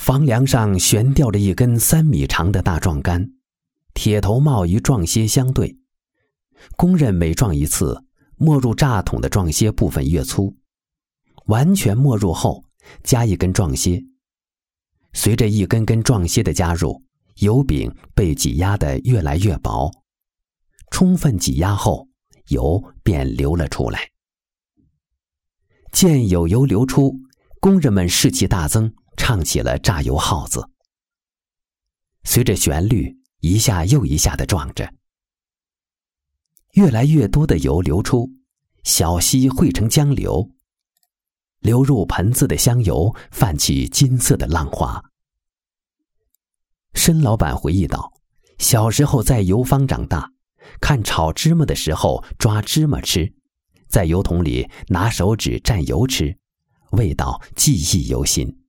房梁上悬吊着一根3米长的大撞杆，铁头帽与撞楔相对，工人每撞一次，没入炸筒的撞楔部分越粗，完全没入后加一根撞楔。随着一根根撞楔的加入，油饼被挤压得越来越薄，充分挤压后，油便流了出来。见有油流出，工人们士气大增，唱起了炸油号子。随着旋律，一下又一下地撞着，越来越多的油流出，小溪汇成江流，流入盆子的香油泛起金色的浪花。申老板回忆道，小时候在油坊长大，看炒芝麻的时候抓芝麻吃，在油桶里拿手指蘸油吃，味道记忆犹新。